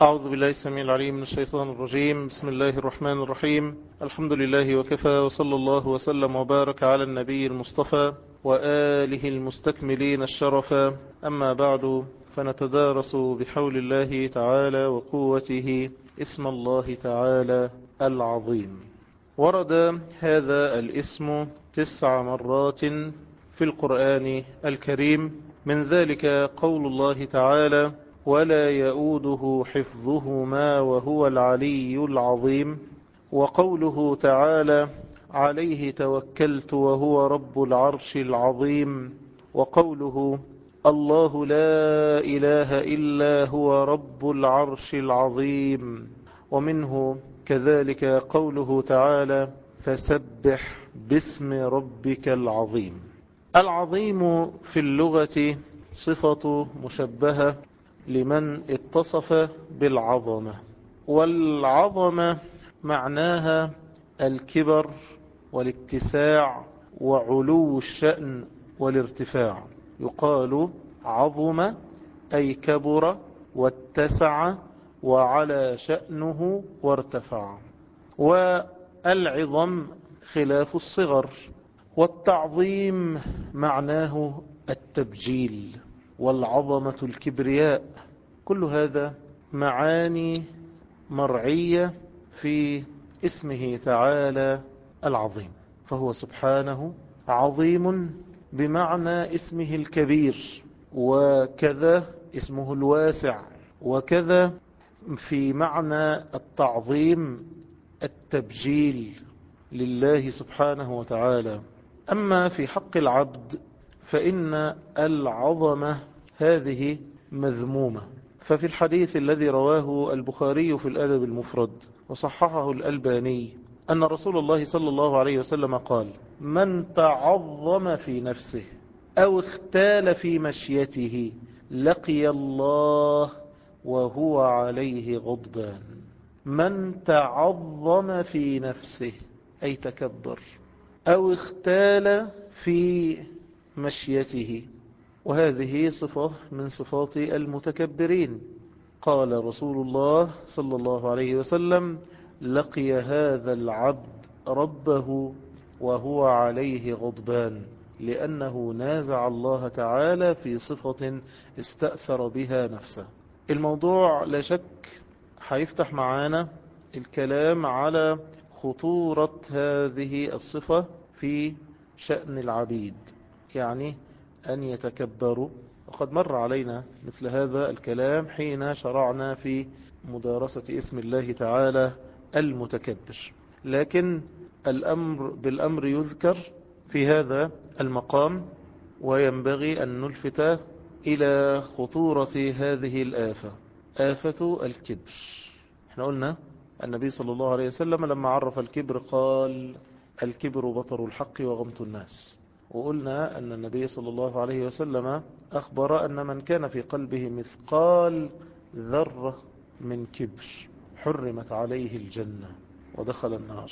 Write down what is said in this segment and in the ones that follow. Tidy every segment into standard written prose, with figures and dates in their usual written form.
أعوذ بالله السميع العليم من الشيطان الرجيم. بسم الله الرحمن الرحيم. الحمد لله وكفى، وصلى الله وسلم وبارك على النبي المصطفى وآله المستكملين الشرفا. أما بعد، فنتدارس بحول الله تعالى وقوته اسم الله تعالى العظيم. ورد هذا الاسم 9 مرات في القرآن الكريم، من ذلك قول الله تعالى: ولا يؤوده حفظهما وهو العلي العظيم. وقوله تعالى: عليه توكلت وهو رب العرش العظيم. وقوله: الله لا إله إلا هو رب العرش العظيم. ومنه كذلك قوله تعالى: فسبح باسم ربك العظيم. العظيم في اللغة صفة مشبهة لمن اتصف بالعظمة، والعظمة معناها الكبر والاتساع وعلو الشأن والارتفاع. يقال عظم أي كبر واتسع وعلى شأنه وارتفع. والعظم خلاف الصغر. والتعظيم معناه التبجيل والعظمة الكبرياء. كل هذا معاني مرعية في اسمه تعالى العظيم. فهو سبحانه عظيم بمعنى اسمه الكبير، وكذا اسمه الواسع، وكذا في معنى التعظيم التبجيل لله سبحانه وتعالى. أما في حق العبد فإن العظمة هذه مذمومة. ففي الحديث الذي رواه البخاري في الأدب المفرد وصححه الألباني أن رسول الله صلى الله عليه وسلم قال: من تعظم في نفسه أو اختال في مشيته لقي الله وهو عليه غضبان. من تعظم في نفسه أي تكبر، أو اختال في مشيته، وهذه صفة من صفات المتكبرين. قال رسول الله صلى الله عليه وسلم: لقي هذا العبد ربه وهو عليه غضبان، لأنه نازع الله تعالى في صفة استأثر بها نفسه. الموضوع لا شك هيفتح معانا الكلام على خطورة هذه الصفة في شأن العبيد، يعني أن يتكبروا. وقد مر علينا مثل هذا الكلام حين شرعنا في مدارسة اسم الله تعالى المتكبر، لكن الأمر بالأمر يذكر في هذا المقام، وينبغي أن نلفت إلى خطورة هذه الآفة، آفة الكبر. احنا قلنا النبي صلى الله عليه وسلم لما عرف الكبر قال: الكبر بطر الحق وغمط الناس. وقلنا أن النبي صلى الله عليه وسلم أخبر أن من كان في قلبه مثقال ذرة من كبر حرمت عليه الجنة ودخل النار.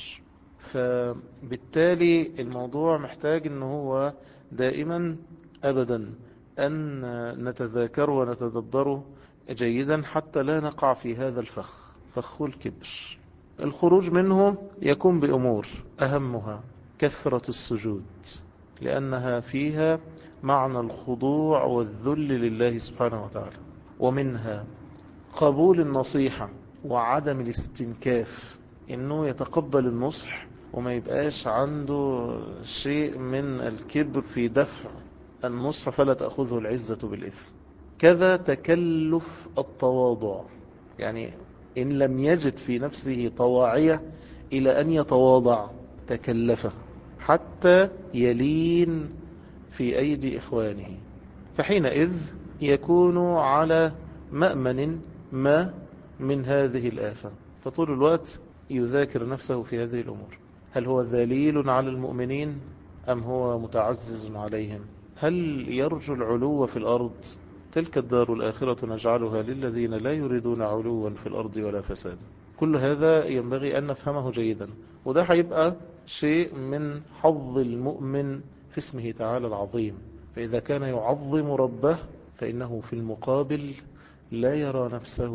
فبالتالي الموضوع محتاج أنه هو دائما أبدا أن نتذاكر ونتدبره جيدا حتى لا نقع في هذا الفخ، فخ الكبر. الخروج منه يكون بأمور أهمها كثرة السجود، لأنها فيها معنى الخضوع والذل لله سبحانه وتعالى. ومنها قبول النصيحة وعدم الاستنكاف، إنه يتقبل النصح وما يبقاش عنده شيء من الكبر في دفع النصح، فلا تأخذه العزة بالإثم. كذا تكلف التواضع، يعني إن لم يجد في نفسه طواعية إلى أن يتواضع تكلفه حتى يلين في أيدي إخوانه، فحينئذ يكون على مأمن ما من هذه الآفة. فطول الوقت يذاكر نفسه في هذه الأمور: هل هو ذليل على المؤمنين أم هو متعزز عليهم؟ هل يرجو العلو في الأرض؟ تلك الدار الآخرة نجعلها للذين لا يريدون علوا في الأرض ولا فساد. كل هذا ينبغي أن نفهمه جيدا، وده هيبقى شيء من حظ المؤمن في اسمه تعالى العظيم. فإذا كان يعظم ربه فإنه في المقابل لا يرى نفسه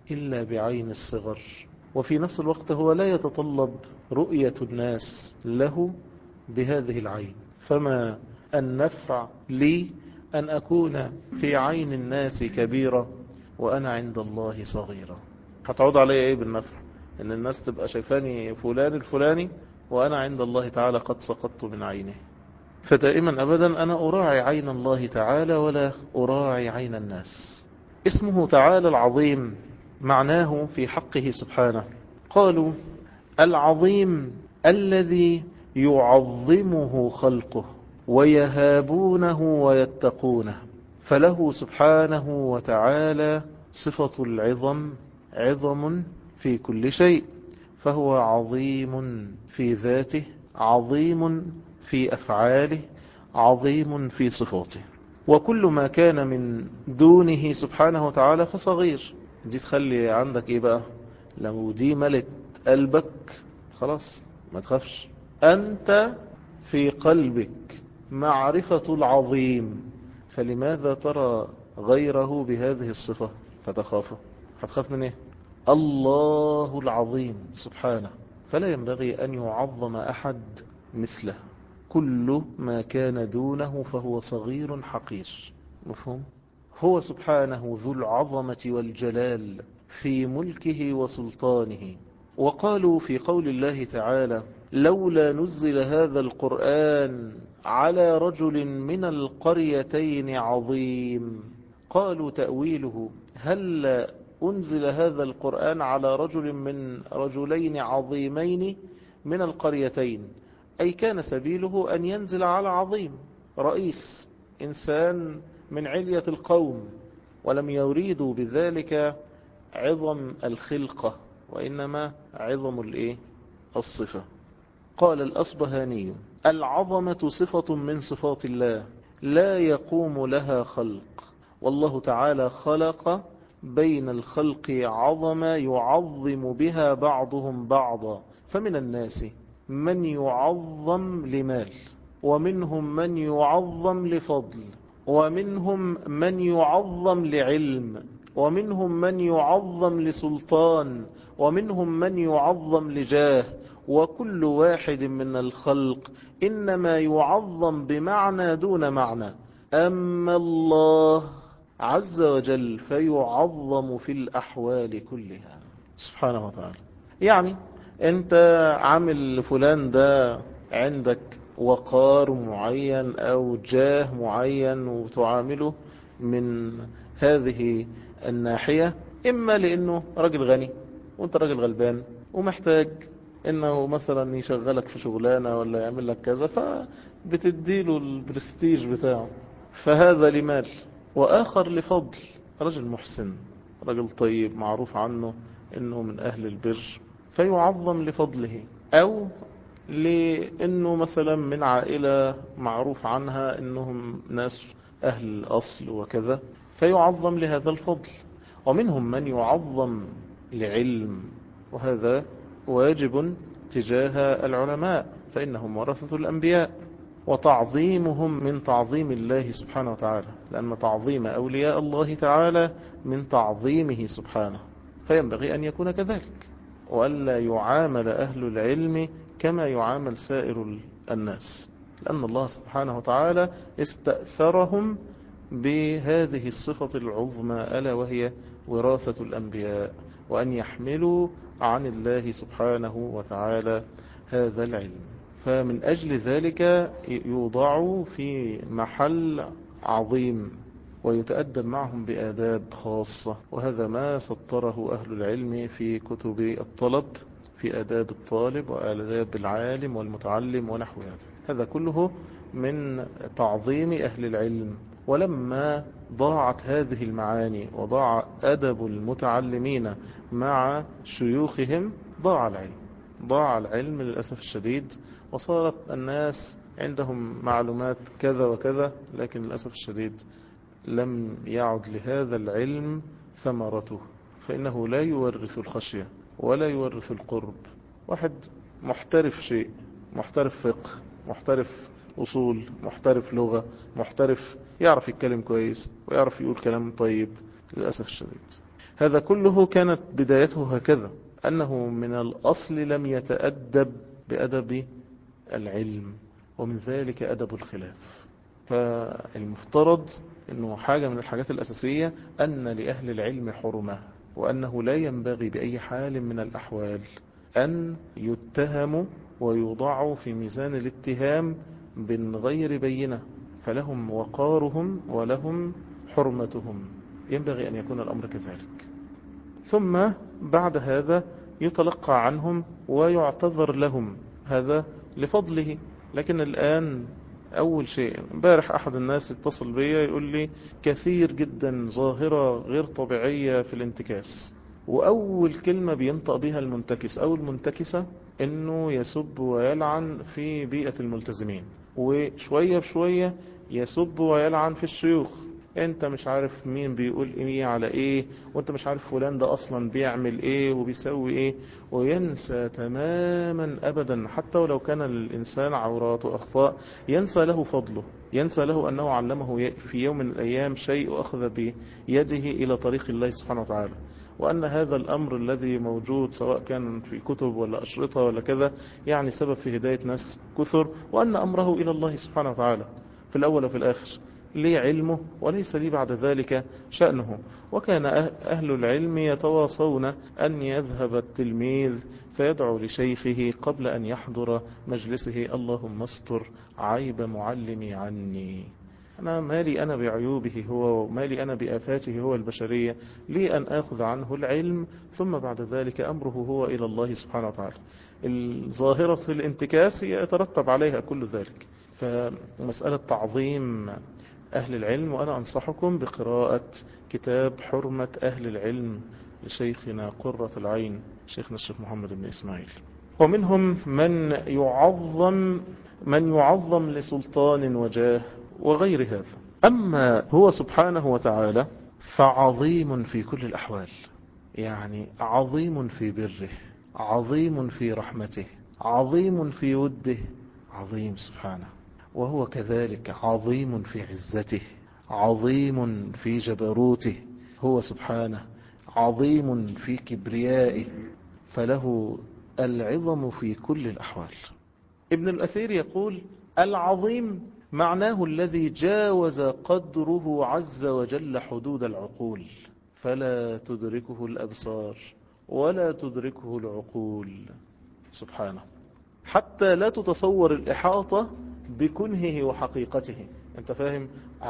إلا بعين الصغر. وفي نفس الوقت هو لا يتطلب رؤية الناس له بهذه العين. فما النفع لي أن أكون في عين الناس كبيرة وأنا عند الله صغيرة؟ هتعود علي إيه بالنفع؟ إن الناس تبقى شايفاني فلان الفلاني وأنا عند الله تعالى قد سقطت من عينه. فدائما أبدا أنا أراعي عين الله تعالى ولا أراعي عين الناس. اسمه تعالى العظيم معناه في حقه سبحانه، قالوا العظيم الذي يعظمه خلقه ويهابونه ويتقونه. فله سبحانه وتعالى صفة العظم، عظم في كل شيء، فهو عظيم في ذاته، عظيم في أفعاله، عظيم في صفاته. وكل ما كان من دونه سبحانه وتعالى فصغير. دي تخلي عندك ايه بقى؟ لو دي ملت قلبك خلاص ما تخافش. أنت في قلبك معرفة العظيم، فلماذا ترى غيره بهذه الصفة فتخافه؟ هتخاف من ايه؟ الله العظيم سبحانه، فلا ينبغي أن يعظم أحد مثله. كل ما كان دونه فهو صغير حقير. مفهوم؟ هو سبحانه ذو العظمة والجلال في ملكه وسلطانه. وقالوا في قول الله تعالى لولا نزل هذا القرآن على رجل من القريتين عظيم، قالوا تأويله هل أنزل هذا القرآن على رجل من رجلين عظيمين من القريتين، أي كان سبيله أن ينزل على عظيم رئيس إنسان من علية القوم، ولم يريدوا بذلك عظم الخلقة وإنما عظم الصفة. قال الأصبهاني العظمة صفة من صفات الله لا يقوم لها خلق، والله تعالى خلق بين الخلق عظمة يعظم بها بعضهم بعضا، فمن الناس من يعظم لمال، ومنهم من يعظم لفضل، ومنهم من يعظم لعلم، ومنهم من يعظم لسلطان، ومنهم من يعظم لجاه. وكل واحد من الخلق إنما يعظم بمعنى دون معنى. أما الله عز وجل فيعظم في الأحوال كلها سبحانه وتعالى. يعني أنت عامل فلان ده عندك وقار معين أو جاه معين وتعامله من هذه الناحية، إما لأنه راجل غني وانت راجل غلبان ومحتاج انه مثلا يشغلك في شغلانة ولا يعمل لك كذا، فبتديله البرستيج بتاعه، فهذا لمال. واخر لفضل، رجل محسن، رجل طيب معروف عنه انه من اهل البر فيعظم لفضله، او لانه مثلا من عائلة معروف عنها انهم ناس اهل اصل وكذا فيعظم لهذا الفضل. ومنهم من يعظم لعلم، وهذا واجب تجاه العلماء فإنهم ورثة الأنبياء، وتعظيمهم من تعظيم الله سبحانه وتعالى، لأن تعظيم أولياء الله تعالى من تعظيمه سبحانه، فينبغي أن يكون كذلك، وألا يعامل أهل العلم كما يعامل سائر الناس، لأن الله سبحانه وتعالى استأثرهم بهذه الصفة العظمى ألا وهي وراثة الأنبياء، وأن يحملوا عن الله سبحانه وتعالى هذا العلم. فمن أجل ذلك يوضعوا في محل عظيم ويتأدب معهم بآداب خاصة، وهذا ما سطره أهل العلم في كتب الطلب في آداب الطالب وآداب العالم والمتعلم ونحو هذا كله من تعظيم أهل العلم. ولما ضاعت هذه المعاني وضاع أدب المتعلمين مع شيوخهم ضاع العلم للأسف الشديد، وصارت الناس عندهم معلومات كذا وكذا، لكن للأسف الشديد لم يعد لهذا العلم ثمرته، فإنه لا يورث الخشية ولا يورث القرب. واحد محترف شيء، محترف فقه، محترف أصول، محترف لغة، محترف يعرف يتكلم كويس ويعرف يقول كلام طيب، للأسف الشديد هذا كله كانت بدايته هكذا، أنه من الأصل لم يتأدب بأدب العلم، ومن ذلك أدب الخلاف. فالمفترض أنه حاجة من الحاجات الأساسية أن لأهل العلم حرمة، وأنه لا ينبغي بأي حال من الأحوال أن يتهموا ويوضعوا في ميزان الاتهام من غير بينة، فلهم وقارهم ولهم حرمتهم، ينبغي أن يكون الأمر كذلك. ثم بعد هذا يتلقى عنهم ويعتذر لهم، هذا لفضله. لكن الآن أول شيء، امبارح أحد الناس اتصل بي يقول لي كثير جدا ظاهرة غير طبيعية في الانتكاس، وأول كلمة بينطق بها المنتكس أو المنتكسة إنه يسب ويلعن في بيئة الملتزمين، وشوية بشوية يسب ويلعن في الشيوخ. انت مش عارف مين بيقول ايه على ايه، وانت مش عارف فلان ده اصلا بيعمل ايه وبيسوي ايه، وينسى تماما ابدا حتى ولو كان للانسان عورات واخطاء، ينسى له فضله، ينسى له انه علمه في يوم من الايام شيء واخذ بيده الى طريق الله سبحانه وتعالى، وأن هذا الأمر الذي موجود سواء كان في كتب ولا أشرطة ولا كذا يعني سبب في هداية ناس كثر، وأن أمره إلى الله سبحانه وتعالى في الأول وفي الآخر، لي علمه وليس لي بعد ذلك شأنه. وكان أهل العلم يتواصون أن يذهب التلميذ فيدعو لشيخه قبل أن يحضر مجلسه: اللهم استر عيب معلمي عني، أنا مالي أنا بعيوبه هو، ومالي أنا بآفاته هو البشرية، لي أن آخذ عنه العلم ثم بعد ذلك أمره هو إلى الله سبحانه وتعالى. الظاهرة الانتكاس يترتب عليها كل ذلك. فمسألة تعظيم أهل العلم، وأنا أنصحكم بقراءة كتاب حرمة أهل العلم لشيخنا قرة العين شيخنا الشيخ محمد بن إسماعيل. ومنهم من يعظم لسلطان وجاه وغير هذا. أما هو سبحانه وتعالى فعظيم في كل الأحوال، يعني عظيم في بره، عظيم في رحمته، عظيم في وده، عظيم سبحانه. وهو كذلك عظيم في عزته، عظيم في جبروته، هو سبحانه عظيم في كبريائه، فله العظم في كل الأحوال. ابن الأثير يقول: العظيم معناه الذي جاوز قدره عز وجل حدود العقول، فلا تدركه الأبصار ولا تدركه العقول سبحانه، حتى لا تتصور الإحاطة بكنهه وحقيقته. انت فاهم؟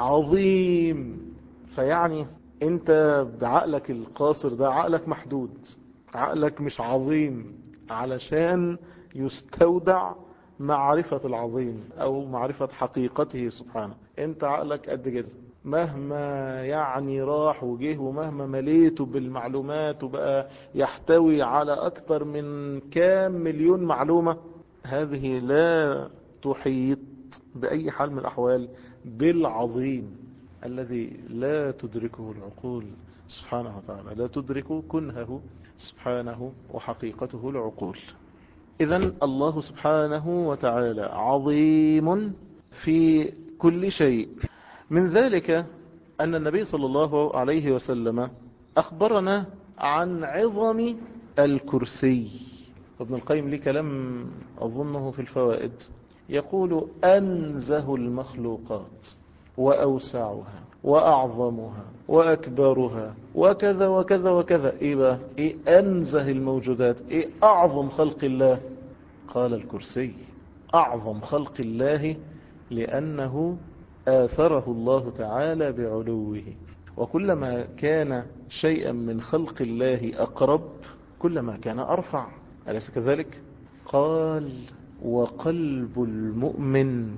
عظيم، فيعني انت بعقلك القاصر ده، عقلك محدود، عقلك مش عظيم علشان يستودع معرفة العظيم او معرفة حقيقته سبحانه. انت عقلك قد كده، مهما يعني راح وجه ومهما مليته بالمعلومات وبقى يحتوي على اكتر من كام مليون معلومة، هذه لا تحيط بأي حال من الأحوال بالعظيم الذي لا تدركه العقول سبحانه وتعالى، لا تدرك كنهه سبحانه وحقيقته العقول. إذن الله سبحانه وتعالى عظيم في كل شيء. من ذلك أن النبي صلى الله عليه وسلم أخبرنا عن عظم الكرسي. ابن القيم ليه كلام أظنه في الفوائد، يقول: أنزه المخلوقات وأوسعها وأعظمها وأكبرها وكذا وكذا وكذا. إيه بقى؟ إيه أنزه الموجودات؟ إيه أعظم خلق الله؟ قال: الكرسي أعظم خلق الله، لأنه آثره الله تعالى بعلوه، وكلما كان شيئا من خلق الله أقرب كلما كان أرفع، أليس كذلك؟ قال: وقلب المؤمن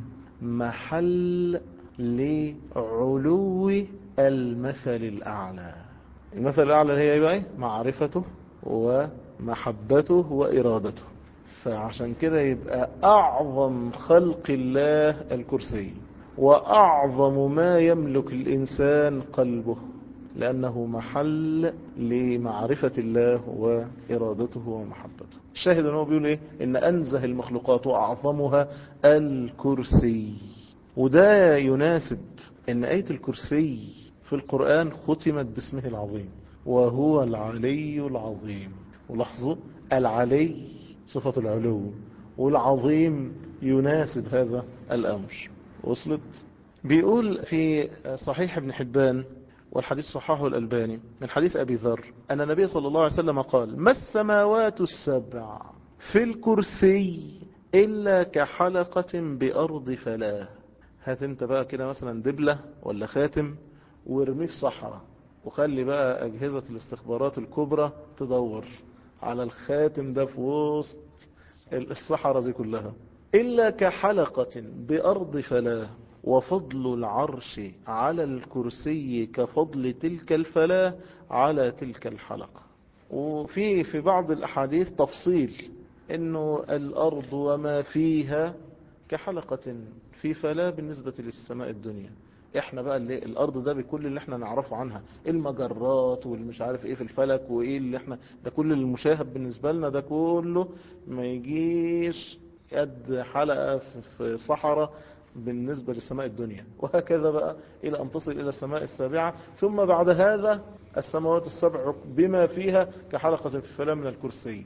محل لعلو المثل الأعلى. المثل الأعلى هي ايه؟ معرفته ومحبته وإرادته. فعشان كده يبقى أعظم خلق الله الكرسي، وأعظم ما يملك الإنسان قلبه، لأنه محل لمعرفة الله وإرادته ومحبته. الشاهد أنه بيقول إيه؟ إن أنزه المخلوقات وأعظمها الكرسي. وده يناسب إن آية الكرسي في القرآن ختمت باسمه العظيم، وهو العلي العظيم. ولاحظوا العلي صفة العلو، والعظيم يناسب هذا الأمر. وصلت؟ بيقول في صحيح ابن حبان، والحديث صححه الألباني، من حديث أبي ذر أن النبي صلى الله عليه وسلم قال: ما السماوات السبع في الكرسي إلا كحلقة بأرض فلاة. هات انت بقى كده مثلا دبلة ولا خاتم وارميه في صحراء، وخلي بقى أجهزة الاستخبارات الكبرى تدور على الخاتم ده في وسط الصحراء دي كلها، إلا كحلقة بأرض فلاة، وفضل العرش على الكرسي كفضل تلك الفلاة على تلك الحلقة. وفي بعض الأحاديث تفصيل إنه الأرض وما فيها كحلقة في فلاة بالنسبة للسماء الدنيا. احنا بقى اللي الارض ده بكل اللي احنا نعرفه عنها، المجرات والمش عارف ايه في الفلك وايه اللي احنا ده، كل المشاهد بالنسبة لنا ده كله ما يجيش قد حلقة في صحراء بالنسبة للسماء الدنيا. وهكذا بقى إلى أن تصل إلى السماء السابعة، ثم بعد هذا السماوات السبع بما فيها كحلقة في الفلاة من الكرسي.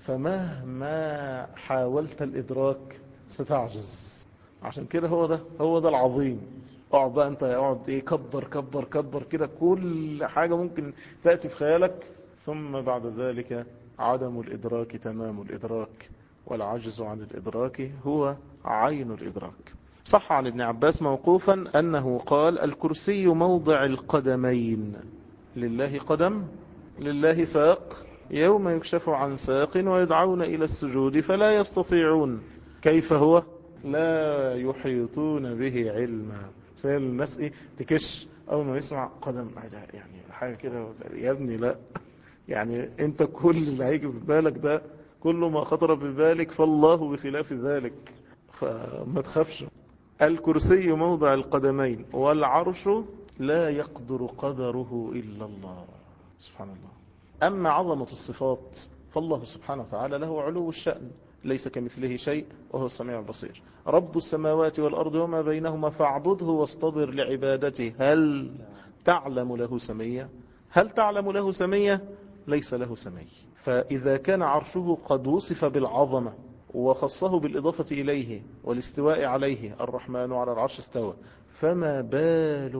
فمهما حاولت الإدراك ستعجز. عشان كده هو ده العظيم. اقعد بقى انت، اقعد ايه، كبر كبر كبر كده كل حاجة ممكن تأتي في خيالك، ثم بعد ذلك عدم الإدراك تمام الإدراك، والعجز عن الإدراك هو عين الإدراك. صح عن ابن عباس موقوفا أنه قال: الكرسي موضع القدمين. لله قدم، لله ساق، يوم يكشف عن ساق ويدعون إلى السجود فلا يستطيعون. كيف هو؟ لا يحيطون به علما. سيل الناس ايه تكش اول ما يسمع قدم، يعني حاجة كده يا ابني، لا يعني انت كل اللي هيجي في بالك ده كل ما خطر ببالك فالله بخلاف ذلك، فما تخافش. الكرسي موضع القدمين، والعرش لا يقدر قدره إلا الله سبحانه الله. أما عظمة الصفات فالله سبحانه وتعالى له علو الشأن، ليس كمثله شيء وهو السميع البصير. رب السماوات والأرض وما بينهما فاعبده واصطبر لعبادته. هل تعلم له سمية؟ هل تعلم له سمية؟ ليس له سمي. فإذا كان عرشه قد وصف بالعظمة وخصه بالإضافة إليه والاستواء عليه، الرحمن على العرش استوى، فما بالك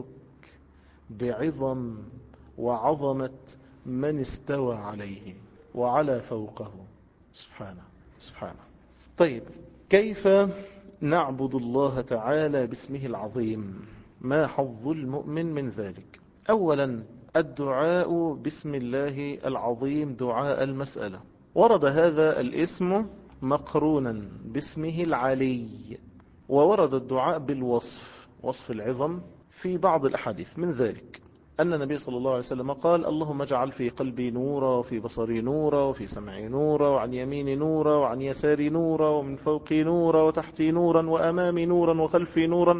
بعظم وعظمة من استوى عليه وعلى فوقه سبحانه سبحانه. طيب، كيف نعبد الله تعالى باسمه العظيم؟ ما حظ المؤمن من ذلك؟ أولا الدعاء باسم الله العظيم دعاء المسألة. ورد هذا الاسم مقرونا باسمه العلي، وورد الدعاء بالوصف، وصف العظم في بعض الأحاديث. من ذلك أن النبي صلى الله عليه وسلم قال: اللهم اجعل في قلبي نورا، وفي بصري نورا، وفي سمعي نورا، وعن يميني نورا، وعن يساري نورا، ومن فوقي نورا، وتحتي نورا، وأمامي نورا، وخلفي نورا،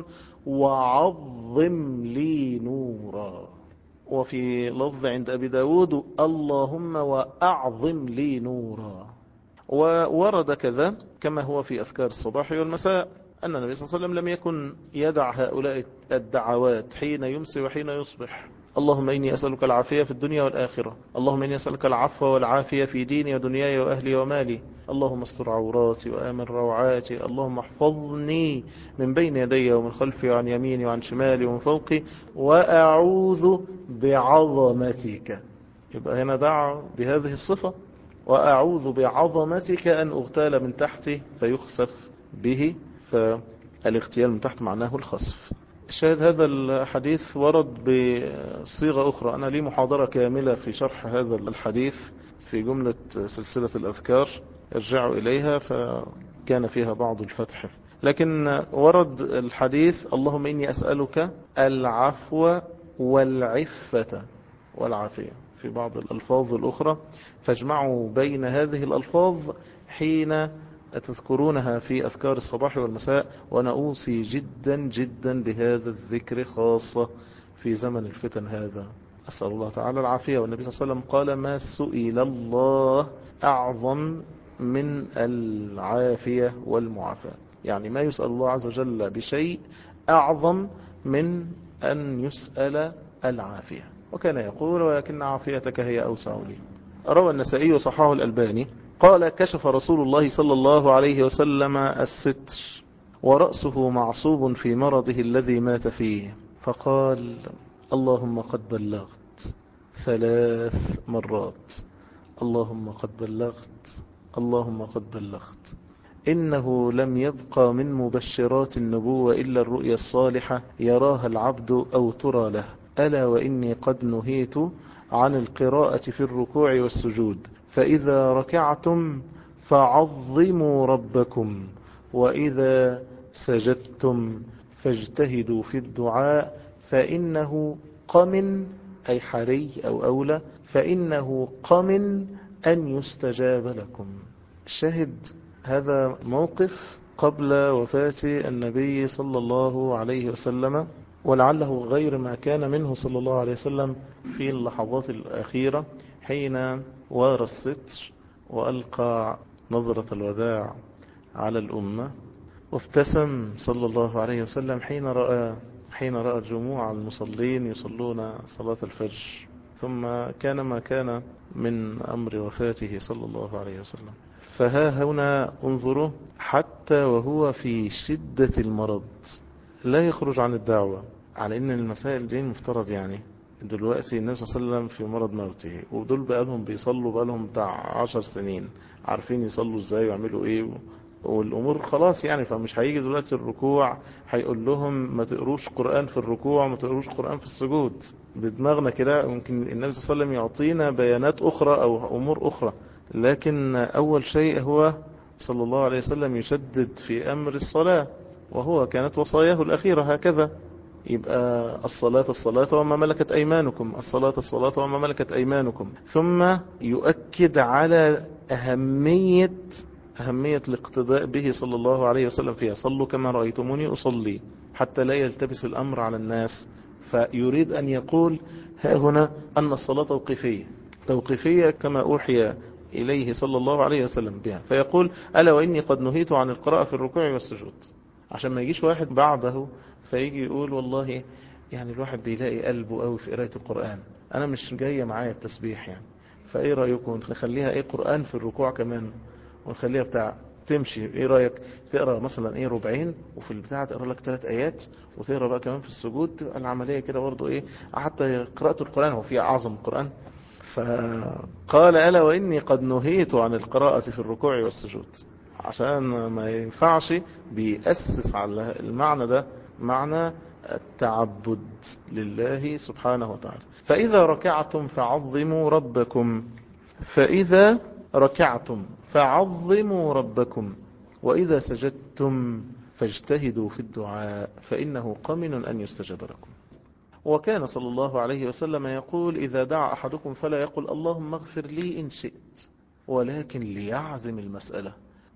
وعظم لي نورا. وفي لفظ عند أبي داود: اللهم وأعظم لي نورا. وورد كذا كما هو في أذكار الصباح والمساء أن النبي صلى الله عليه وسلم لم يكن يدع هؤلاء الدعوات حين يمسي وحين يصبح: اللهم إني أسألك العافية في الدنيا والآخرة، اللهم إني أسألك العفو والعافية في ديني ودنياي وأهلي ومالي، اللهم استر عوراتي وآمن روعاتي، اللهم احفظني من بين يدي ومن خلفي وعن يميني وعن شمالي ومن فوقي، وأعوذ بعظمتك. يبقى هنا دعا بهذه الصفة: وأعوذ بعظمتك أن أغتال من تحتي فيخسف به. فالاغتيال من تحت معناه الخسف. الشاهد هذا الحديث ورد بصيغة أخرى. أنا لي محاضرة كاملة في شرح هذا الحديث في جملة سلسلة الأذكار، ارجعوا إليها فكان فيها بعض الفتح. لكن ورد الحديث: اللهم إني أسألك العفو والعفة والعافية في بعض الألفاظ الأخرى. فاجمعوا بين هذه الألفاظ حين تذكرونها في أذكار الصباح والمساء. وأنا أوصي جدا جدا بهذا الذكر خاصة في زمن الفتن هذا. أسأل الله تعالى العافية. والنبي صلى الله عليه وسلم قال: ما سئل الله أعظم من العافية والمعافاة. يعني ما يسأل الله عز وجل بشيء أعظم من أن يسأل العافية. وكان يقول ولكن عافيتك هي أوسع لي. روى النسائي وصححه الألباني قال كشف رسول الله صلى الله عليه وسلم الستر ورأسه معصوب في مرضه الذي مات فيه، فقال اللهم قد بلغت 3 مرات، اللهم قد بلغت، اللهم قد بلغت. إنه لم يبقى من مبشرات النبوة إلا الرؤيا الصالحة يراها العبد أو ترى له، ألا وإني قد نهيت عن القراءة في الركوع والسجود، فإذا ركعتم فعظموا ربكم، وإذا سجدتم فاجتهدوا في الدعاء، فإنه قمن أي حري أو أولى، فإنه قمن أن يستجاب لكم. شهد هذا موقف قبل وفاة النبي صلى الله عليه وسلم، ولعله غير ما كان منه صلى الله عليه وسلم في اللحظات الأخيرة حين وارى الستر وألقى نظرة الوداع على الأمة، وابتسم صلى الله عليه وسلم حين رأى جموع المصلين يصلون صلاة الفجر، ثم كان ما كان من أمر وفاته صلى الله عليه وسلم. فها هنا انظروا حتى وهو في شدة المرض لا يخرج عن الدعوة، على ان المسائل دي مفترض يعني دلوقتي النبي صلى الله عليه وسلم في مرض موته، ودول بقالهم بيصلوا بقالهم بتاع 10 سنين عارفين يصلوا ازاي ويعملوا ايه، والامور خلاص يعني. فمش هيجي دلوقتي الركوع هيقول لهم ما تقروش قرآن في الركوع وما تقروش قرآن في السجود. بدماغنا كده ممكن النبي صلى الله عليه وسلم يعطينا بيانات اخرى او امور اخرى، لكن اول شيء هو صلى الله عليه وسلم يشدد في امر الصلاة، وهو كانت وصاياه الاخيرة هكذا. يبقى الصلاة وما ملكت أيمانكم، الصلاة وما ملكت أيمانكم. ثم يؤكد على أهمية الاقتداء به صلى الله عليه وسلم فيها، صلوا كما رأيتموني أصلي، حتى لا يلتبس الأمر على الناس. فيريد أن يقول ها هنا أن الصلاة توقيفية كما أوحي إليه صلى الله عليه وسلم بها، فيقول ألا وإني قد نهيت عن القراءة في الركوع والسجود، عشان ما يجيش واحد بعده فيجي يقول والله يعني الواحد بيلاقي قلبه قوي في قراءة القرآن، أنا مش جاية معايا التسبيح يعني، فإيه رأيكم نخليها إيه قرآن في الركوع كمان، ونخليها بتاع تمشي. إيه رأيك تقرأ مثلا إيه ربعين وفي البتاع تقرأ لك 3 آيات وتقرأ بقى كمان في السجود، تبقى العملية كده برضو إيه، حتى قراءة القرآن هو فيها أعظم القرآن. فقال ألا وإني قد نهيت عن القراءة في الركوع والسجود، عشان ما ينفعش بيأسس على المعنى ده، معنى التعبد لله سبحانه وتعالى. فإذا ركعتم فعظموا ربكم، فإذا ركعتم فعظموا ربكم، وإذا سجدتم فاجتهدوا في الدعاء، فإنه قمن أن يستجب لكم. وكان صلى الله عليه وسلم يقول إذا دعا أحدكم فلا يقل اللهم اغفر لي إن شئت، ولكن ليعزم المسألة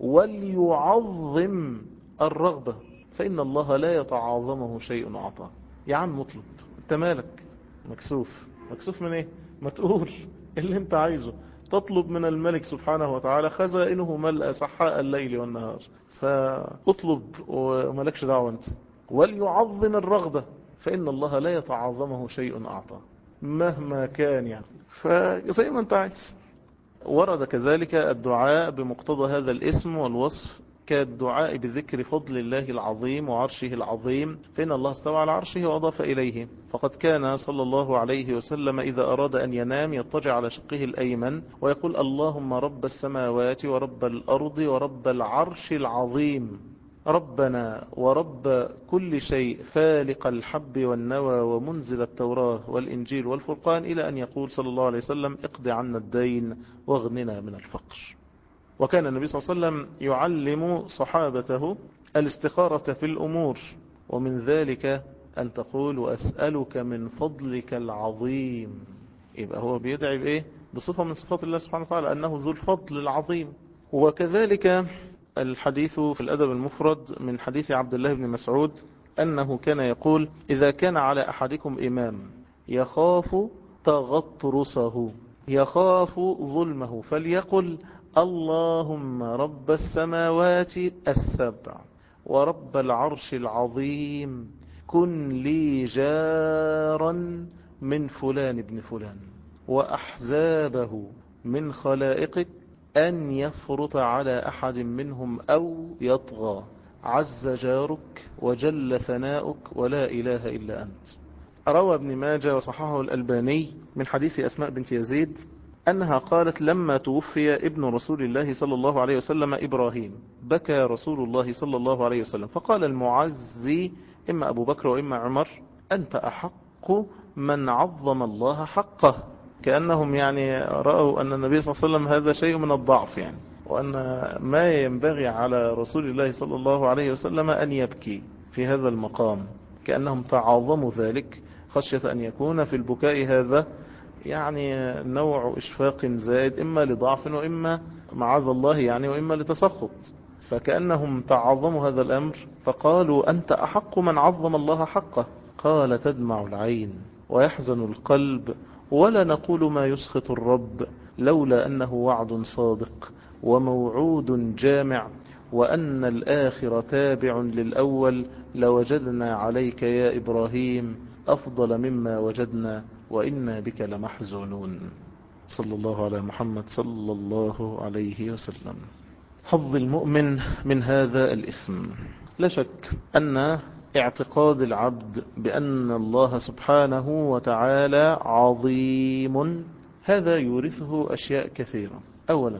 وليعظم الرغبة، فإن الله لا يتعاظمه شيء أعطاه. يا عم اطلب، انت مالك مكسوف من ايه؟ ما تقول اللي انت عايزه. تطلب من الملك سبحانه وتعالى خزائنه ملأ سحاء الليل والنهار، فاطلب وملكش دعوة انت. وليعظم الرغبة، فإن الله لا يتعاظمه شيء أعطاه مهما كان يعني، فزي ما انت عايز. ورد كذلك الدعاء بمقتضى هذا الاسم والوصف كالدعاء بذكر فضل الله العظيم وعرشه العظيم، فإن الله استوى على عرشه وأضاف إليه. فقد كان صلى الله عليه وسلم إذا أراد أن ينام يضطجع على شقه الأيمن ويقول اللهم رب السماوات ورب الأرض ورب العرش العظيم، ربنا ورب كل شيء فالق الحب والنوى ومنزل التوراة والإنجيل والفرقان، إلى أن يقول صلى الله عليه وسلم اقض عنا الدين واغننا من الفقر. وكان النبي صلى الله عليه وسلم يعلم صحابته الاستخارة في الأمور، ومن ذلك أن تقول وأسألك من فضلك العظيم. يبقى هو بيدعي بإيه؟ بصفة من صفات الله سبحانه وتعالى أنه ذو الفضل العظيم. وكذلك الحديث في الأدب المفرد من حديث عبد الله بن مسعود أنه كان يقول إذا كان على أحدكم إمام يخاف تغطرسه، يخاف ظلمه، فليقل اللهم رب السماوات السبع ورب العرش العظيم كن لي جارا من فلان ابن فلان وأحزابه من خلائقك أن يفرط على أحد منهم أو يطغى، عز جارك وجل ثناؤك ولا إله إلا أنت. روى ابن ماجه وصححه الألباني من حديث أسماء بنت يزيد أنها قالت لما توفي ابن رسول الله صلى الله عليه وسلم إبراهيم بكى رسول الله صلى الله عليه وسلم، فقال المعزي إما أبو بكر وإما عمر أنت أحق من عظم الله حقه، كأنهم يعني رأوا أن النبي صلى الله عليه وسلم هذا شيء من الضعف يعني، وأن ما ينبغي على رسول الله صلى الله عليه وسلم أن يبكي في هذا المقام، كأنهم تعاظموا ذلك خشية أن يكون في البكاء هذا يعني نوع إشفاق زائد إما لضعف وإما معاذ الله يعني وإما لتسخط، فكأنهم تعظموا هذا الأمر فقالوا أنت أحق من عظم الله حقه. قال تدمع العين ويحزن القلب ولا نقول ما يسخط الرب لولا أنه وعد صادق وموعود جامع وأن الآخر تابع للأول لوجدنا عليك يا إبراهيم أفضل مما وجدنا وإنا بك لمحزونون. صلى الله على محمد صلى الله عليه وسلم. حظ المؤمن من هذا الاسم، لا شك أن اعتقاد العبد بأن الله سبحانه وتعالى عظيم هذا يورثه أشياء كثيرة. أولا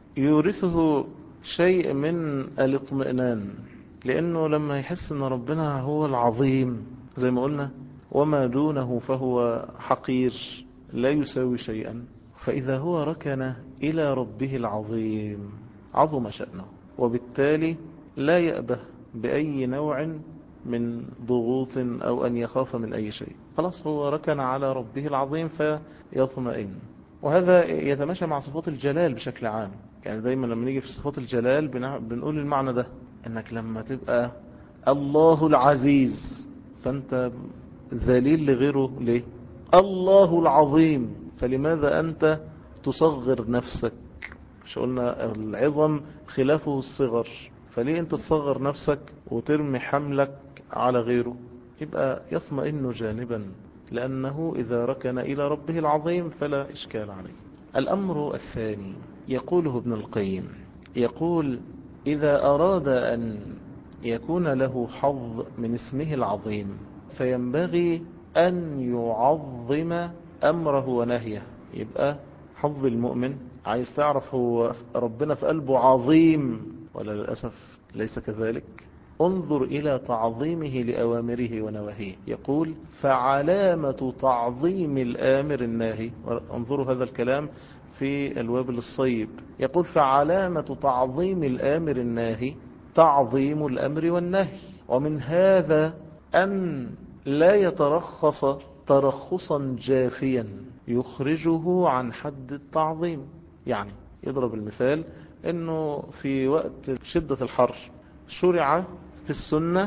يورثه شيء من الاطمئنان، لأنه لما يحس أن ربنا هو العظيم زي ما قلنا وما دونه فهو حقير لا يساوي شيئا، فإذا هو ركن إلى ربه العظيم عظم شأنه، وبالتالي لا يأبه بأي نوع من ضغوط أو أن يخاف من أي شيء، خلاص هو ركن على ربه العظيم فيطمئن. وهذا يتماشى مع صفات الجلال بشكل عام، يعني دايما لما نيجي في صفات الجلال بنقول المعنى ده، انك لما تبقى الله العزيز فانت ذليل لغيره ليه؟ الله العظيم، فلماذا أنت تصغر نفسك؟ مش قلنا العظم خلافه الصغر، فليه أنت تصغر نفسك وترمي حملك على غيره؟ يبقى يطمئن جانبا، لأنه إذا ركن إلى ربه العظيم فلا إشكال عليه. الأمر الثاني يقوله ابن القيم، يقول إذا أراد أن يكون له حظ من اسمه العظيم فينبغي أن يعظم أمره ونهيه. يبقى حظ المؤمن عايز تعرف هو ربنا في قلبه عظيم ولا للأسف ليس كذلك، انظر إلى تعظيمه لأوامره ونواهيه. يقول فعلامة تعظيم الآمر الناهي، انظروا هذا الكلام في الوابل الصيب، يقول فعلامة تعظيم الآمر الناهي تعظيم الأمر والنهي، ومن هذا أن لا يترخص ترخصا جافيا يخرجه عن حد التعظيم. يعني يضرب المثال انه في وقت شدة الحر شرع في السنة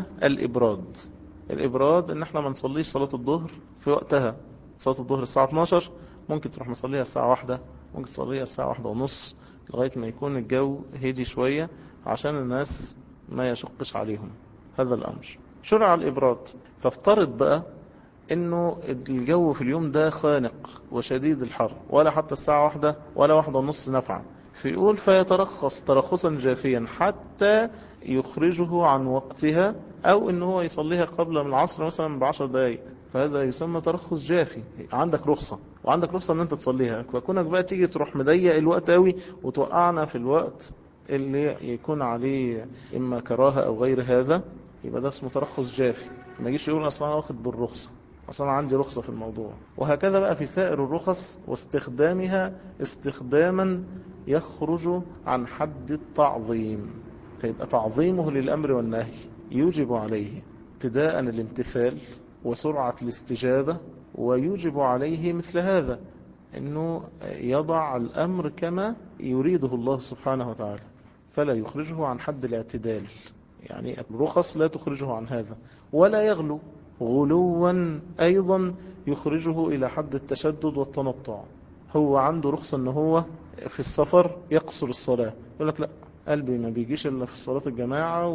الإبراد ان احنا ما نصليش صلاة الظهر في وقتها. صلاة الظهر الساعة 12، ممكن تروح مصليها الساعة 1، ممكن تصليها الساعة 1:30 لغاية ما يكون الجو هدي شوية عشان الناس ما يشقش عليهم هذا الأمر. شرع الإبراد، فافترض بقى انه الجو في اليوم ده خانق وشديد الحر ولا حتى الساعة 1 ولا 1:30 نفعا، فيقول فيترخص ترخصا جافيا حتى يخرجه عن وقتها، او انه هو يصليها قبل من العصر مثلا ب10 دقايق، فهذا يسمى ترخص جافي. عندك رخصة وعندك رخصة ان انت تصليها، فكونك بقى تيجي تروح مضيق الوقت قوي وتوقعنا في الوقت اللي يكون عليه اما كراهة او غير هذا، يبقى ده اسمه ترخص جافي. ما يجيش يقول اصلا انا واخد بالرخصة، اصلا عندي رخصة في الموضوع. وهكذا بقى في سائر الرخص واستخدامها استخداما يخرج عن حد التعظيم، فيبقى تعظيمه للأمر والنهي يوجب عليه ابتداء الامتثال وسرعة الاستجابة، ويوجب عليه مثل هذا انه يضع الأمر كما يريده الله سبحانه وتعالى، فلا يخرجه عن حد الاعتدال. يعني الرخص لا تخرجه عن هذا، ولا يغلو غلوا أيضا يخرجه إلى حد التشدد والتنطع. هو عنده رخصة أنه هو في السفر يقصر الصلاة، يقول لك لا قلبي ما بيجيش إلا في صلاة الجماعة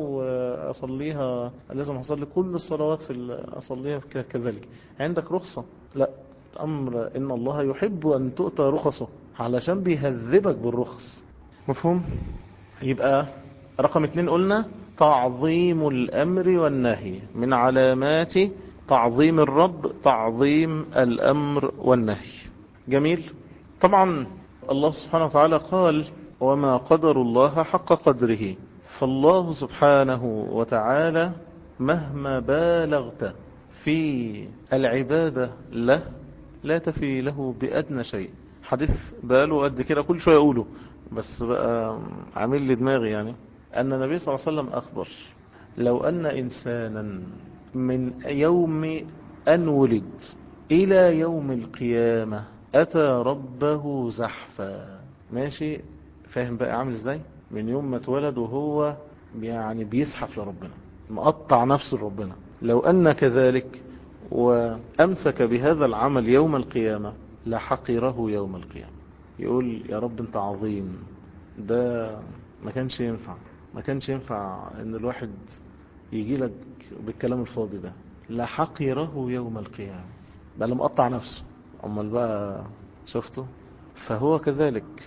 وأصليها لازم أصلي كل الصلوات أصليها كذلك. عندك رخصة، لا الأمر إن الله يحب أن تؤتى رخصه علشان بيهذبك بالرخص. مفهوم؟ يبقى رقم 2 قلنا تعظيم الأمر والنهي، من علامات تعظيم الرب تعظيم الأمر والنهي. جميل. طبعا الله سبحانه وتعالى قال وما قدر الله حق قدره، فالله سبحانه وتعالى مهما بالغت في العبادة له لا تفي له بأدنى شيء. حديث باله قد كده كل شوية يقوله بس بقى عامل لي دماغي، يعني أن النبي صلى الله عليه وسلم أخبر لو أن إنسانا من يوم أن ولد إلى يوم القيامة أتى ربه زحفا. ماشي، فاهم بقى عامل إزاي؟ من يوم ما اتولد وهو يعني بيزحف لربنا، مقطع نفسه لربنا. لو أن كذلك وأمسك بهذا العمل يوم القيامة لحقره يوم القيامة. يقول يا رب أنت عظيم، ده ما كانش ينفع ان الواحد يجي لك بالكلام الفاضي ده. لحقره يوم القيامة، بقى مقطع نفسه. امال بقى شفته؟ فهو كذلك.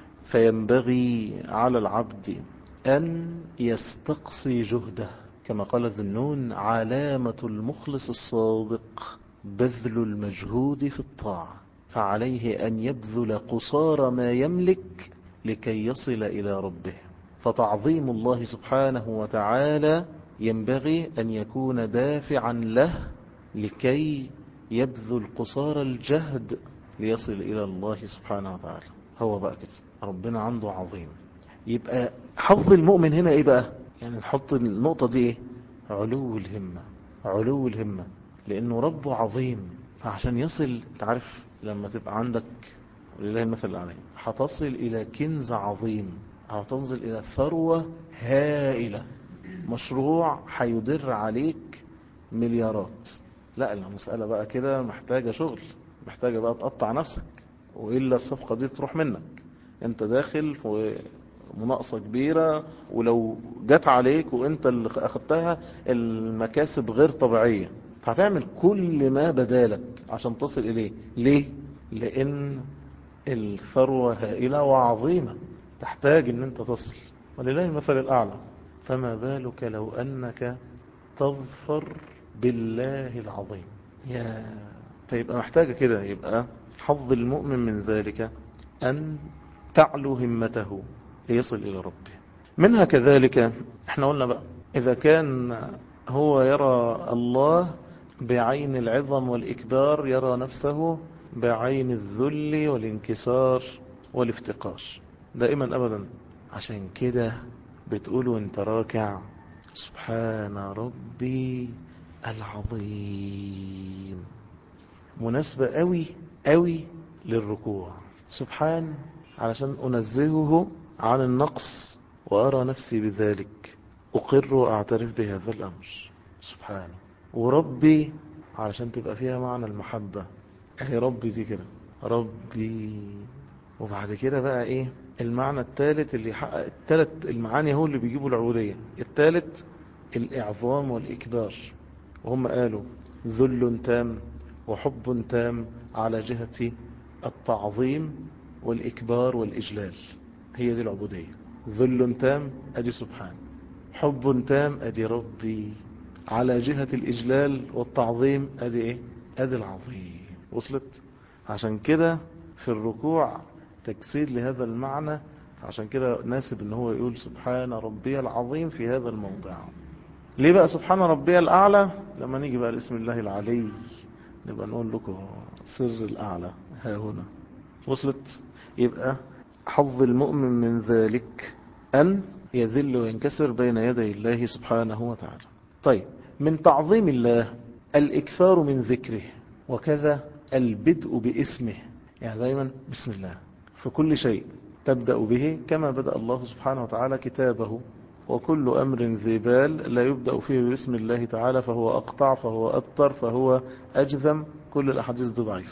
فينبغي على العبد أن يستقصي جهده، كما قال ذو النون علامة المخلص الصادق بذل المجهود في الطاعة، فعليه أن يبذل قصارى ما يملك لكي يصل إلى ربه. فتعظيم الله سبحانه وتعالى ينبغي أن يكون دافعا له لكي يبذل قصارى الجهد ليصل إلى الله سبحانه وتعالى. هو بقى كده ربنا عنده عظيم. يبقى حظ المؤمن هنا ايه بقى؟ يعني نحط النقطة دي ايه؟ علو الهمة. علو الهمة لانه ربه عظيم، فعشان يصل تعرف لما تبقى عندك ولله المثل الأعلى هتصل الى كنز عظيم، هتصل الى ثروة هائلة، مشروع هيدر عليك مليارات. لا المسألة بقى كده محتاجة شغل، محتاجة بقى تقطع نفسك، وإلا الصفقة دي تروح منك. انت داخل في مناقصة كبيرة، ولو جت عليك وانت اللي اخدتها المكاسب غير طبيعية، فهتعمل كل ما بدالك عشان تصل اليه. ليه؟ لان الثروة هائلة وعظيمة تحتاج ان انت تصل، ولله المثل الاعلى. فما بالك لو انك تظفر بالله العظيم. فيبقى محتاجة كده. يبقى حظ المؤمن من ذلك أن تعلو همته ليصل إلى ربه. منها كذلك احنا قلنا بقى إذا كان هو يرى الله بعين العظم والإكبار، يرى نفسه بعين الذل والانكسار والافتقار دائما أبدا. عشان كده بتقول وانت راكع سبحان ربي العظيم. مناسبة قوي قوي للركوع. سبحان علشان أنزهه عن النقص وأرى نفسي بذلك، أقر وأعترف بهذا الأمر سبحانه. وربي علشان تبقى فيها معنى المحبة، أهي ربي دي كده ربي. وبعد كده بقى إيه المعنى الثالث اللي يحقق الثلاث المعاني، هو اللي بيجيبوا العبودية. الثالث الإعظام والإكبار، وهم قالوا ذل تام وحب تام على جهة التعظيم والإكبار والإجلال. هي دي العبودية. ذل تام أدي سبحان، حب تام أدي ربي، على جهة الإجلال والتعظيم أدي إيه؟ أدي العظيم. وصلت؟ عشان كده في الركوع تكسير لهذا المعنى. عشان كده ناسب ان هو يقول سبحان ربي العظيم في هذا الموضع. ليه بقى سبحان ربي الأعلى؟ لما نيجي بقى لاسم الله العلي نبقى نقول لكم سر الأعلى ها هنا. وصلت؟ يبقى حظ المؤمن من ذلك أن يذل وينكسر بين يدي الله سبحانه وتعالى. طيب، من تعظيم الله الإكثار من ذكره، وكذا البدء باسمه. يعني دايما بسم الله في كل شيء تبدأ به، كما بدأ الله سبحانه وتعالى كتابه. وكل أمر ذي بال لا يبدأ فيه باسم الله تعالى فهو أقطع، فهو أبتر، فهو أجذم. كل الأحاديث دي ضعيفة.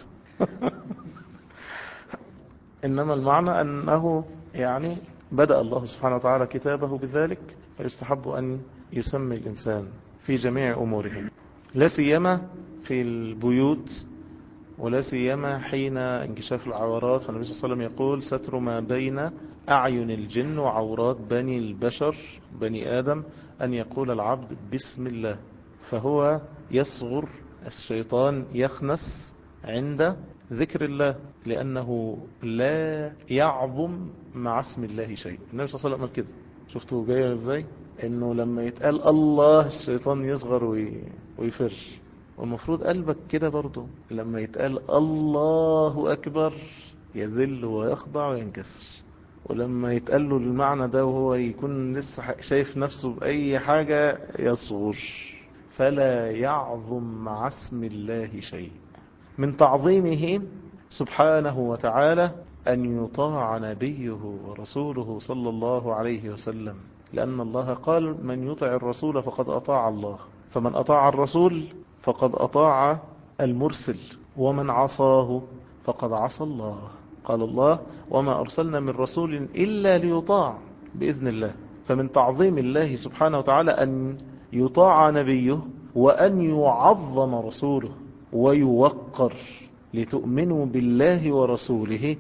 إنما المعنى أنه يعني بدأ الله سبحانه وتعالى كتابه بذلك، فيستحب أن يسمي الإنسان في جميع أموره، لا سيما في البيوت ولا سيما حين انكشاف العورات، فالنبي صلى الله عليه وسلم يقول ستر ما بين أعين الجن وعورات بني البشر بني آدم أن يقول العبد بسم الله. فهو يصغر، الشيطان يخنس عند ذكر الله، لأنه لا يعظم مع اسم الله شيء. النبي صلى الله عليه وسلم قال كده، شفتوا جايه ازاي؟ انه لما يتقال الله الشيطان يصغر ويفر. والمفروض قلبك كده برضو لما يتقال الله أكبر يذل ويخضع وينكسر. ولما يتقال له المعنى ده وهو يكون لسه شايف نفسه بأي حاجة يصغر. فلا يعظم مع اسم الله شيء. من تعظيمه سبحانه وتعالى أن يطاع نبيه ورسوله صلى الله عليه وسلم، لأن الله قال من يطع الرسول فقد أطاع الله، فمن أطاع الرسول فقد أطاع المرسل، ومن عصاه فقد عصى الله. قال الله وما أرسلنا من رسول إلا ليطاع بإذن الله. فمن تعظيم الله سبحانه وتعالى أن يطاع نبيه وأن يعظم رسوله ويوقر، لتؤمنوا بالله ورسوله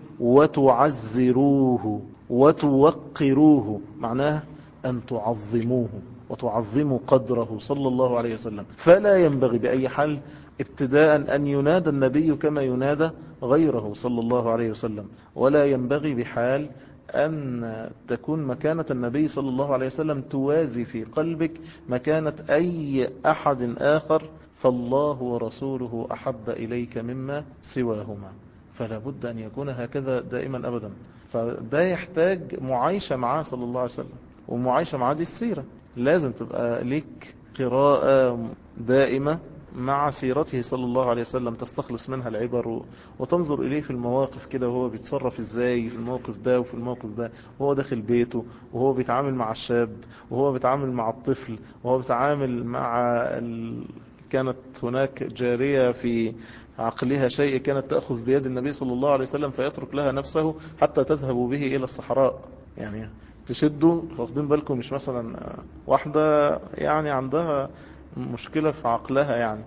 وتعزروه وتوقروه، معناه أن تعظموه وتعظموا قدره صلى الله عليه وسلم. فلا ينبغي بأي حال ابتداء أن ينادى النبي كما ينادى غيره صلى الله عليه وسلم، ولا ينبغي بحال أن تكون مكانة النبي صلى الله عليه وسلم توازي في قلبك مكانة أي أحد آخر، فالله ورسوله أحب إليك مما سواهما. فلا بد أن يكون هكذا دائما أبدا. فده يحتاج معايشة معاه صلى الله عليه وسلم، ومعايشة معاه دي السيرة. لازم تبقى لك قراءة دائمة مع سيرته صلى الله عليه وسلم، تستخلص منها العبر وتنظر إليه في المواقف كده، وهو بيتصرف إزاي في الموقف ده وفي الموقف ده، وهو داخل بيته، وهو بيتعامل مع الشاب، وهو بيتعامل مع الطفل، وهو بيتعامل مع كانت هناك جارية في عقلها شيء كانت تأخذ بيد النبي صلى الله عليه وسلم فيترك لها نفسه حتى تذهب به إلى الصحراء. يعني تشده، واخدين بالكم؟ مش مثلا واحدة يعني عندها مشكلة في عقلها يعني،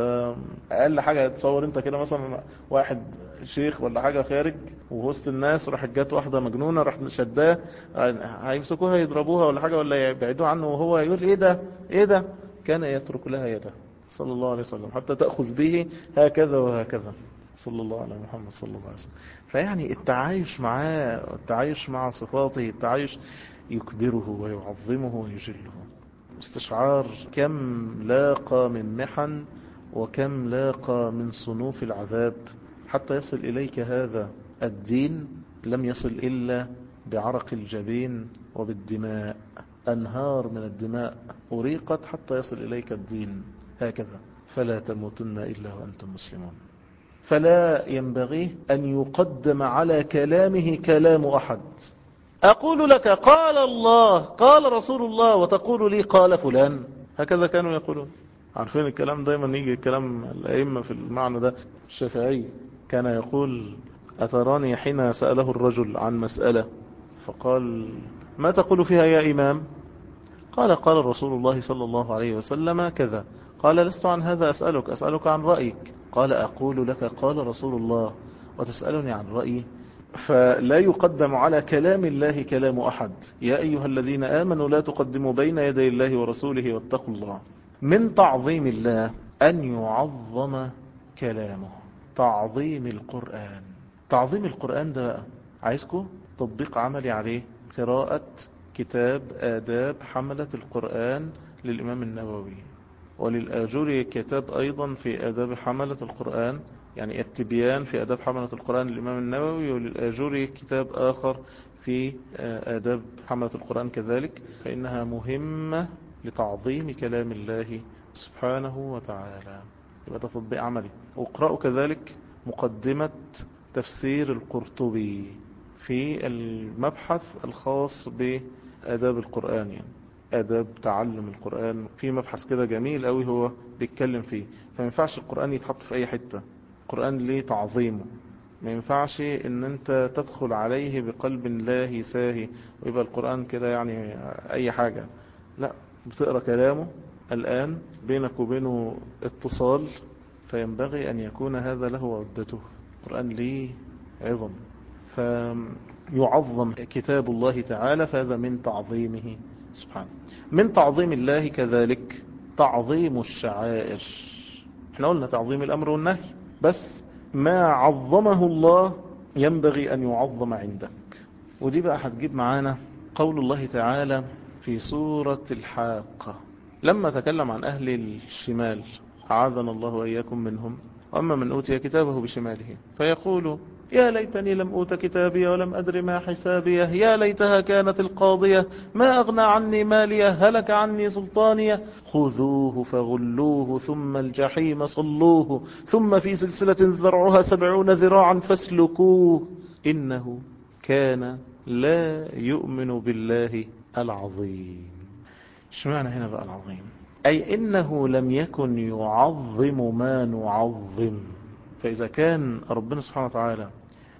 فأقل حاجة تصور انت كده مثلا واحد شيخ ولا حاجة خارج ووسط الناس، راح جات واحدة مجنونة راح شداه، هيمسكوها يضربوها ولا حاجة ولا يبعدوه عنه، وهو يقول ايه ده ايه ده، كان يترك لها يده صلى الله عليه وسلم حتى تأخذ به هكذا وهكذا صلى الله على محمد صلى الله عليه وسلم. فيعني التعايش معاه، التعايش مع صفاته، التعايش يكبره ويعظمه ويجله. استشعار كم لاقى من محن وكم لاقى من صنوف العذاب حتى يصل إليك هذا الدين. لم يصل إلا بعرق الجبين وبالدماء، أنهار من الدماء أريقت حتى يصل إليك الدين هكذا. فلا تموتن إلا وأنتم مسلمون. فلا ينبغي أن يقدم على كلامه كلام أحد. أقول لك قال الله قال رسول الله وتقول لي قال فلان، هكذا كانوا يقولون. عارفين الكلام دايما يجي الكلام الأئمة في المعنى ده. الشافعي كان يقول أتراني حين سأله الرجل عن مسألة فقال ما تقول فيها يا إمام؟ قال قال رسول الله صلى الله عليه وسلم كذا. قال لست عن هذا أسألك، أسألك عن رأيك. قال أقول لك قال رسول الله وتسألني عن رأيي. فلا يقدم على كلام الله كلام أحد. يا أيها الذين آمنوا لا تقدموا بين يدي الله ورسوله واتقوا الله. من تعظيم الله أن يعظم كلامه. تعظيم القرآن، تعظيم القرآن ده بقى عايزكم تطبيق عملي عليه. قراءة كتاب آداب حملة القرآن للإمام النووي، وللآجوري كتاب أيضا في آداب حملة القرآن، يعني التبيان في آداب حملة القرآن للإمام النووي، وللآجوري كتاب آخر في آداب حملة القرآن كذلك، فإنها مهمة لتعظيم كلام الله سبحانه وتعالى. يبقى ده تطبيق عملي. واقرأوا كذلك مقدمة تفسير القرطبي في المبحث الخاص بآداب القرآن، يعني آداب تعلم القرآن، في مبحث كده جميل قوي هو بيتكلم فيه. فما ينفعش القرآن يتحط في أي حتة، القرآن ليه تعظيمه. ما ينفعش ان انت تدخل عليه بقلب لاهي ساهي ويبقى القرآن كده يعني اي حاجة. لا، بتقرأ كلامه. الآن بينك وبينه اتصال فينبغي أن يكون هذا له عدته. القرآن ليه عظم، فيعظم كتاب الله تعالى، فهذا من تعظيمه سبحانه. من تعظيم الله كذلك تعظيم الشعائر. احنا قلنا تعظيم الأمر والنهي، بس ما عظمه الله ينبغي أن يعظم عندك. ودي بقى هتجيب معانا قول الله تعالى في سورة الحاقة لما تكلم عن أهل الشمال، أعاذنا الله وإياكم منهم. وأما من أوتي كتابه بشماله فيقول يا ليتني لم أوت كتابي ولم أدر ما حسابيه، يا ليتها كانت القاضية ما أغنى عني ماليه، هلك عني سلطانيه، خذوه فغلوه ثم الجحيم صلوه ثم في سلسلة ذرعها 70 ذراعا فاسلكوه إنه كان لا يؤمن بالله العظيم. اشمعنى هنا بقى العظيم؟ أي إنه لم يكن يعظم ما نعظم. فإذا كان ربنا سبحانه وتعالى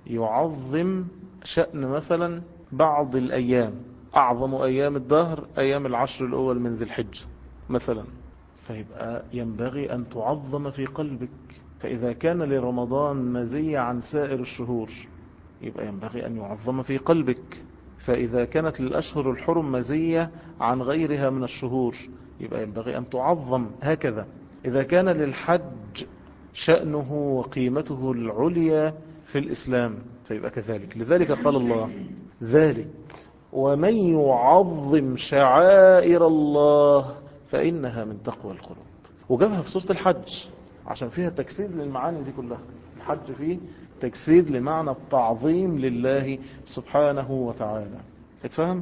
يعظم شأن مثلا بعض الأيام، أعظم أيام الدهر أيام العشر الأول من ذي الحجة مثلا، فيبقى ينبغي أن تعظم في قلبك. فإذا كان لرمضان مزية عن سائر الشهور يبقى ينبغي أن يعظم في قلبك. فإذا كانت للأشهر الحرم مزية عن غيرها من الشهور يبقى ينبغي أن تعظم هكذا. إذا كان للحج شأنه وقيمته العليا في الإسلام فيبقى كذلك. لذلك قال الله ذلك ومن يعظم شعائر الله فإنها من تقوى القلوب. وجابها في سورة الحج عشان فيها تجسيد للمعاني دي كلها. الحج فيه تجسيد لمعنى التعظيم لله سبحانه وتعالى. اتفهم؟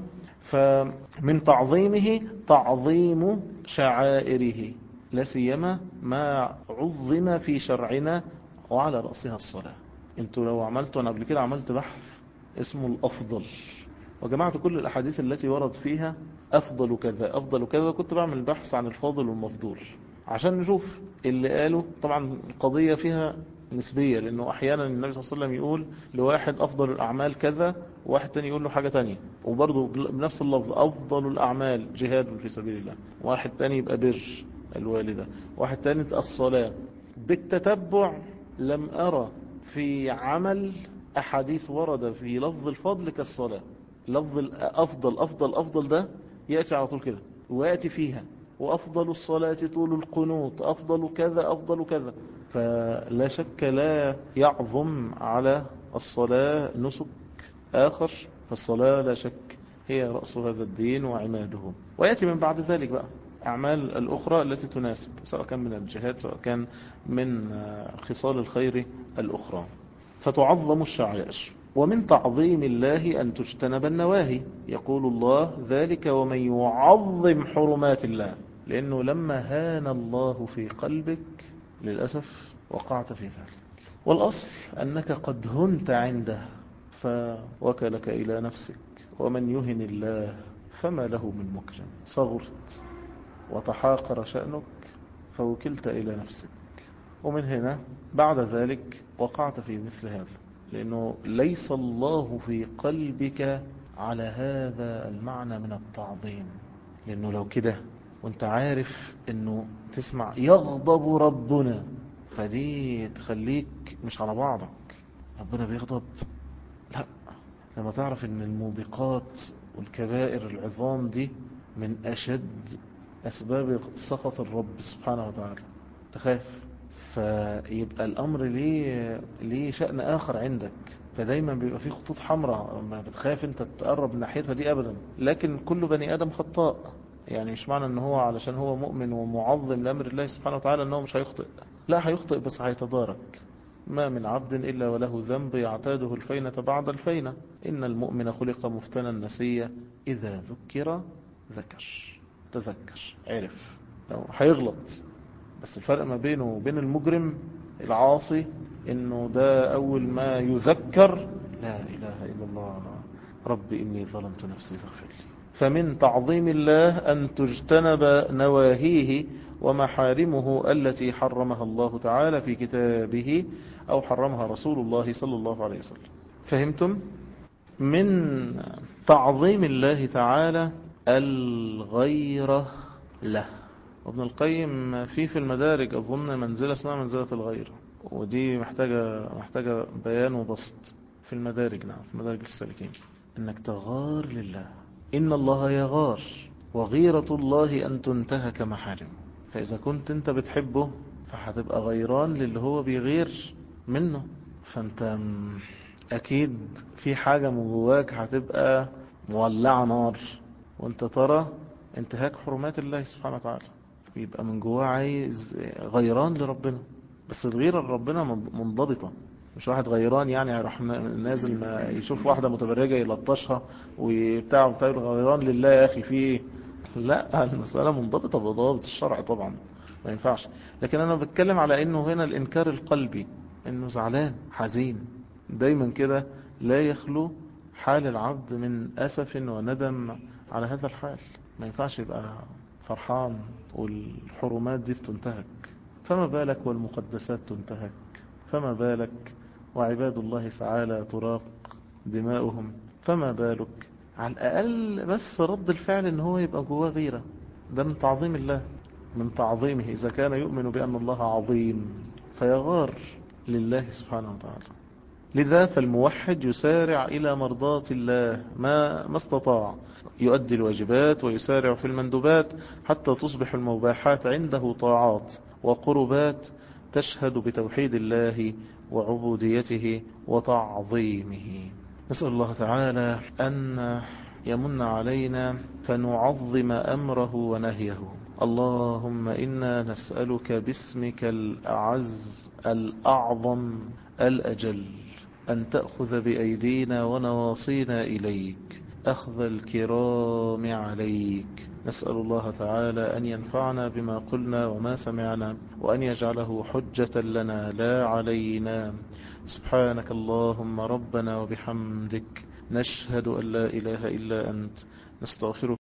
فمن تعظيمه تعظيم شعائره، لا سيما ما عظم في شرعنا وعلى رأسها الصلاة. انتوا لو عملتوا، انا قبل كده عملت بحث اسمه الأفضل وجمعت كل الأحاديث التي ورد فيها أفضل كذا أفضل كذا. كنت بعمل بحث عن الفاضل والمفضول عشان نشوف اللي قالوا. طبعا القضية فيها نسبية، لأنه أحيانا النبي صلى الله عليه وسلم يقول لواحد أفضل الأعمال كذا، وواحد تاني يقول له حاجة تانية، وبرضه بنفس اللفظ أفضل الأعمال جهاد في سبيل الله، واحد تاني يبقى بر الوالدة، واحد تاني الصلاة. بالتتبع لم أرى في عمل أحاديث ورد في لفظ الفضل كالصلاة. لفظ الأفضل أفضل أفضل ده يأتي على طول كده ويأتي فيها، وأفضل الصلاة طول القنوت، أفضل كذا أفضل كذا. فلا شك لا يعظم على الصلاة نسك آخر، فالصلاة لا شك هي رأس هذا الدين وعماده. ويأتي من بعد ذلك بقى أعمال الأخرى التي تناسب، سواء كان من الجهاد سواء كان من خصال الخير الأخرى. فتعظم الشعائر. ومن تعظيم الله أن تجتنب النواهي. يقول الله ذلك ومن يعظم حرمات الله، لأنه لما هان الله في قلبك للأسف وقعت في ذلك. والأصل أنك قد هنت عنده فوكلك إلى نفسك، ومن يهن الله فما له من مكرم. صغرت وتحاقر شأنك فوكلت إلى نفسك، ومن هنا بعد ذلك وقعت في مثل هذا، لأنه ليس الله في قلبك على هذا المعنى من التعظيم. لأنه لو كده وانت عارف انه تسمع يغضب ربنا، فدي تخليك مش على بعضك. ربنا بيغضب؟ لا. لما تعرف ان الموبقات والكبائر العظام دي من أشد أسباب سخط الرب سبحانه وتعالى تخاف. فيبقى الأمر ليه شأن آخر عندك، فدايما بيبقى فيه خطوط حمراء لما بتخاف انت تقرب من ناحيتها دي أبدا. لكن كل بني آدم خطاء، يعني مش معنى ان هو علشان هو مؤمن ومعظم لأمر الله سبحانه وتعالى انه مش هيخطئ. لا، هيخطئ بس هيتدارك. ما من عبد إلا وله ذنب يعتاده الفينة بعد الفينة. إن المؤمن خلق مفتنا نسيا إذا ذكر ذكر، تذكر عرف. لو هيغلط، بس الفرق ما بينه وبين المجرم العاصي انه ده اول ما يذكر لا اله الا الله رب اني ظلمت نفسي فاغفر لي. فمن تعظيم الله ان تجتنب نواهيه ومحارمه التي حرمها الله تعالى في كتابه او حرمها رسول الله صلى الله عليه وسلم. فهمتم؟ من تعظيم الله تعالى الغيرة له. وابن القيم في المدارج أظن منزلة اسمها منزلة الغير، ودي محتاجة بيان وبسط. في المدارج، نعم، في مدارج السالكين، انك تغار لله. ان الله يغار، وغيرة الله ان تنتهك محارم. فاذا كنت انت بتحبه فهتبقى غيران للي هو بيغير منه. فانت اكيد في حاجة من جواك هتبقى مولعة نار، وانت ترى انتهاك حرمات الله سبحانه وتعالى، يبقى من جواه عايز غيران لربنا. بس الغيرة لربنا منضبطة، مش واحد غيران يعني هيروح نازل ما يشوف واحدة متبرجة يلطشها وبتاع غيران لله يا أخي في ايه. لا، المسألة منضبطة بضوابط الشرع طبعا، ما ينفعش. لكن أنا بتكلم على أنه هنا الإنكار القلبي، أنه زعلان حزين دايما كده، لا يخلو حال العبد من أسف وندم على هذا الحال. ما ينفعش يبقى فرحان والحرمات دي بتنتهك، فما بالك والمقدسات تنتهك، فما بالك وعباد الله تعالى تراق دماؤهم، فما بالك. على الأقل بس رد الفعل ان هو يبقى جواه غيرة، ده من تعظيم الله، من تعظيمه. إذا كان يؤمن بأن الله عظيم فيغار لله سبحانه وتعالى. لذا فالموحد يسارع إلى مرضاة الله ما استطاع، يؤدي الواجبات ويسارع في المندوبات حتى تصبح المباحات عنده طاعات وقربات تشهد بتوحيد الله وعبوديته وتعظيمه. نسأل الله تعالى أن يمن علينا فنعظم أمره ونهيه. اللهم إنا نسألك باسمك الأعز الأعظم الأجل أن تأخذ بأيدينا ونواصينا إليك أخذ الكرام عليك. نسأل الله تعالى أن ينفعنا بما قلنا وما سمعنا، وأن يجعله حجة لنا لا علينا. سبحانك اللهم ربنا وبحمدك، نشهد أن لا إله إلا أنت، نستغفرك.